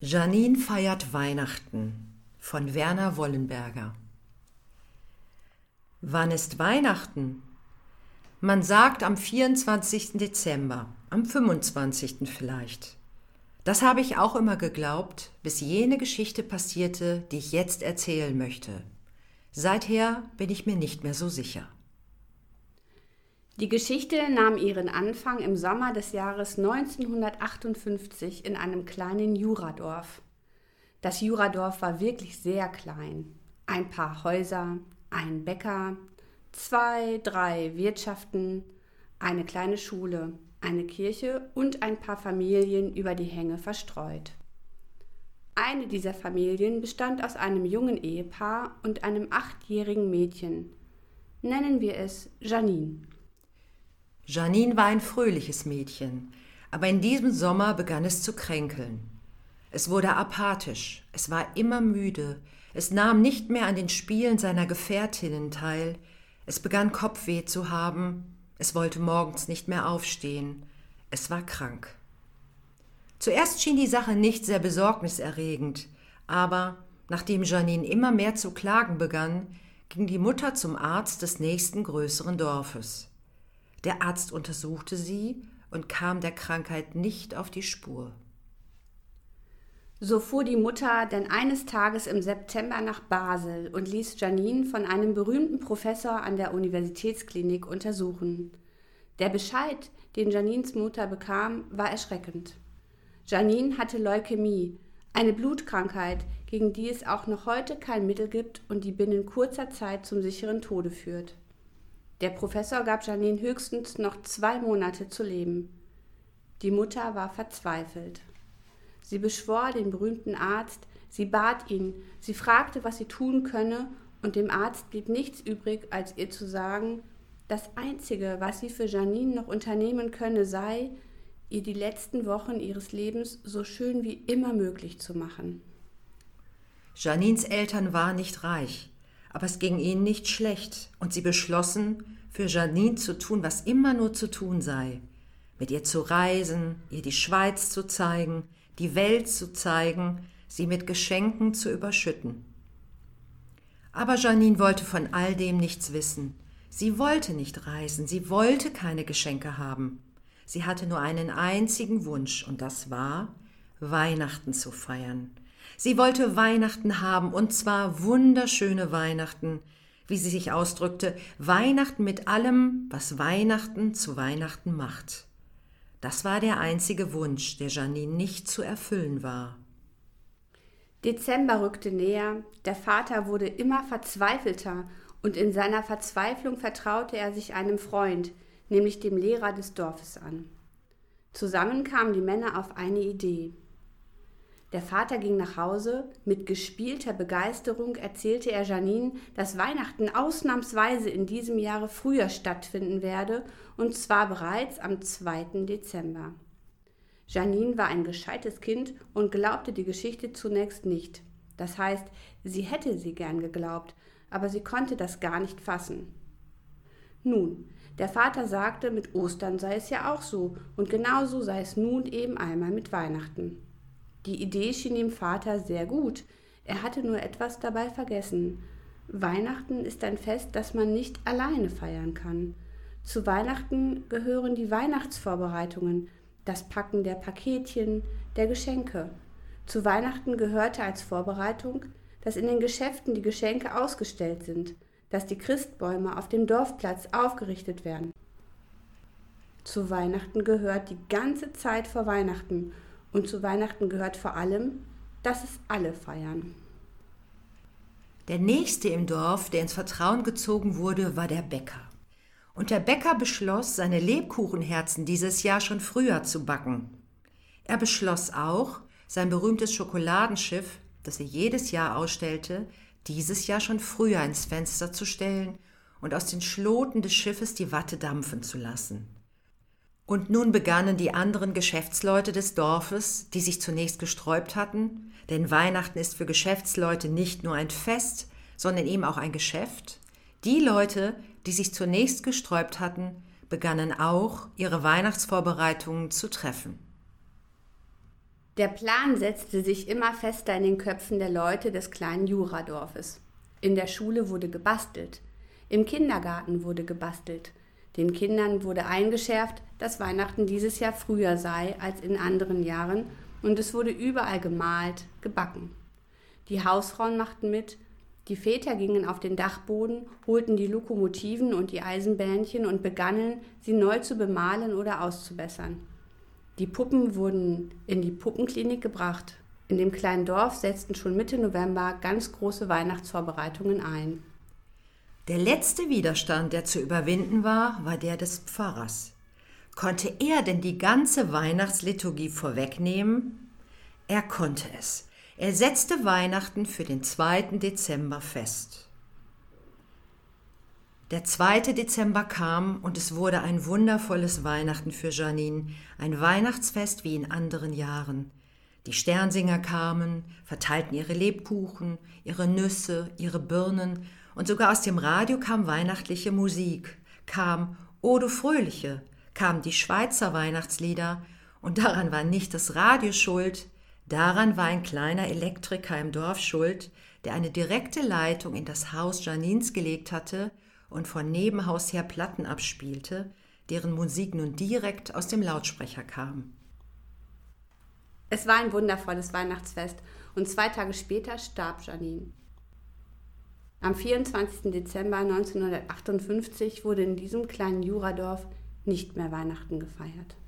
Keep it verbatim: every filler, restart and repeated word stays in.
Janine feiert Weihnachten von Werner Wollenberger. Wann ist Weihnachten? Man sagt am vierundzwanzigsten Dezember, am fünfundzwanzigsten vielleicht. Das habe ich auch immer geglaubt, bis jene Geschichte passierte, die ich jetzt erzählen möchte. Seither bin ich mir nicht mehr so sicher. Die Geschichte nahm ihren Anfang im Sommer des Jahres neunzehnhundertachtundfünfzig in einem kleinen Juradorf. Das Juradorf war wirklich sehr klein. Ein paar Häuser, ein Bäcker, zwei, drei Wirtschaften, eine kleine Schule, eine Kirche und ein paar Familien über die Hänge verstreut. Eine dieser Familien bestand aus einem jungen Ehepaar und einem achtjährigen Mädchen. Nennen wir es Janine. Janine war ein fröhliches Mädchen, aber in diesem Sommer begann es zu kränkeln. Es wurde apathisch, es war immer müde, es nahm nicht mehr an den Spielen seiner Gefährtinnen teil, es begann Kopfweh zu haben, es wollte morgens nicht mehr aufstehen, es war krank. Zuerst schien die Sache nicht sehr besorgniserregend, aber nachdem Janine immer mehr zu klagen begann, ging die Mutter zum Arzt des nächsten größeren Dorfes. Der Arzt untersuchte sie und kam der Krankheit nicht auf die Spur. So fuhr die Mutter denn eines Tages im September nach Basel und ließ Janine von einem berühmten Professor an der Universitätsklinik untersuchen. Der Bescheid, den Janines Mutter bekam, war erschreckend. Janine hatte Leukämie, eine Blutkrankheit, gegen die es auch noch heute kein Mittel gibt und die binnen kurzer Zeit zum sicheren Tode führt. Der Professor gab Janine höchstens noch zwei Monate zu leben. Die Mutter war verzweifelt. Sie beschwor den berühmten Arzt, sie bat ihn, sie fragte, was sie tun könne, und dem Arzt blieb nichts übrig, als ihr zu sagen, das Einzige, was sie für Janine noch unternehmen könne, sei, ihr die letzten Wochen ihres Lebens so schön wie immer möglich zu machen. Janines Eltern waren nicht reich, aber es ging ihnen nicht schlecht, und sie beschlossen, für Janine zu tun, was immer nur zu tun sei. Mit ihr zu reisen, ihr die Schweiz zu zeigen, die Welt zu zeigen, sie mit Geschenken zu überschütten. Aber Janine wollte von all dem nichts wissen. Sie wollte nicht reisen, sie wollte keine Geschenke haben. Sie hatte nur einen einzigen Wunsch, und das war, Weihnachten zu feiern. Sie wollte Weihnachten haben, und zwar wunderschöne Weihnachten, wie sie sich ausdrückte, Weihnachten mit allem, was Weihnachten zu Weihnachten macht. Das war der einzige Wunsch, der Janine nicht zu erfüllen war. Dezember rückte näher, der Vater wurde immer verzweifelter und in seiner Verzweiflung vertraute er sich einem Freund, nämlich dem Lehrer des Dorfes an. Zusammen kamen die Männer auf eine Idee. Der Vater ging nach Hause, mit gespielter Begeisterung erzählte er Janine, dass Weihnachten ausnahmsweise in diesem Jahre früher stattfinden werde, und zwar bereits am zweiten Dezember. Janine war ein gescheites Kind und glaubte die Geschichte zunächst nicht. Das heißt, sie hätte sie gern geglaubt, aber sie konnte das gar nicht fassen. Nun, der Vater sagte, mit Ostern sei es ja auch so, und genauso sei es nun eben einmal mit Weihnachten. Die Idee schien dem Vater sehr gut. Er hatte nur etwas dabei vergessen. Weihnachten ist ein Fest, das man nicht alleine feiern kann. Zu Weihnachten gehören die Weihnachtsvorbereitungen, das Packen der Paketchen, der Geschenke. Zu Weihnachten gehörte als Vorbereitung, dass in den Geschäften die Geschenke ausgestellt sind, dass die Christbäume auf dem Dorfplatz aufgerichtet werden. Zu Weihnachten gehört die ganze Zeit vor Weihnachten. Und zu Weihnachten gehört vor allem, dass es alle feiern. Der Nächste im Dorf, der ins Vertrauen gezogen wurde, war der Bäcker. Und der Bäcker beschloss, seine Lebkuchenherzen dieses Jahr schon früher zu backen. Er beschloss auch, sein berühmtes Schokoladenschiff, das er jedes Jahr ausstellte, dieses Jahr schon früher ins Fenster zu stellen und aus den Schloten des Schiffes die Watte dampfen zu lassen. Und nun begannen die anderen Geschäftsleute des Dorfes, die sich zunächst gesträubt hatten, denn Weihnachten ist für Geschäftsleute nicht nur ein Fest, sondern eben auch ein Geschäft. Die Leute, die sich zunächst gesträubt hatten, begannen auch, ihre Weihnachtsvorbereitungen zu treffen. Der Plan setzte sich immer fester in den Köpfen der Leute des kleinen Juradorfes. In der Schule wurde gebastelt. Im Kindergarten wurde gebastelt. Den Kindern wurde eingeschärft, dass Weihnachten dieses Jahr früher sei als in anderen Jahren, und es wurde überall gemalt, gebacken. Die Hausfrauen machten mit, die Väter gingen auf den Dachboden, holten die Lokomotiven und die Eisenbähnchen und begannen, sie neu zu bemalen oder auszubessern. Die Puppen wurden in die Puppenklinik gebracht. In dem kleinen Dorf setzten schon Mitte November ganz große Weihnachtsvorbereitungen ein. Der letzte Widerstand, der zu überwinden war, war der des Pfarrers. Konnte er denn die ganze Weihnachtsliturgie vorwegnehmen? Er konnte es. Er setzte Weihnachten für den zweiten Dezember fest. Der zweite Dezember kam und es wurde ein wundervolles Weihnachten für Janine, ein Weihnachtsfest wie in anderen Jahren. Die Sternsinger kamen, verteilten ihre Lebkuchen, ihre Nüsse, ihre Birnen und sogar aus dem Radio kam weihnachtliche Musik, kam O du Fröhliche, kamen die Schweizer Weihnachtslieder und daran war nicht das Radio schuld, daran war ein kleiner Elektriker im Dorf schuld, der eine direkte Leitung in das Haus Janins gelegt hatte und von Nebenhaus her Platten abspielte, deren Musik nun direkt aus dem Lautsprecher kam. Es war ein wundervolles Weihnachtsfest und zwei Tage später starb Janine. Am vierundzwanzigsten Dezember neunzehnhundertachtundfünfzig wurde in diesem kleinen Juradorf nicht mehr Weihnachten gefeiert.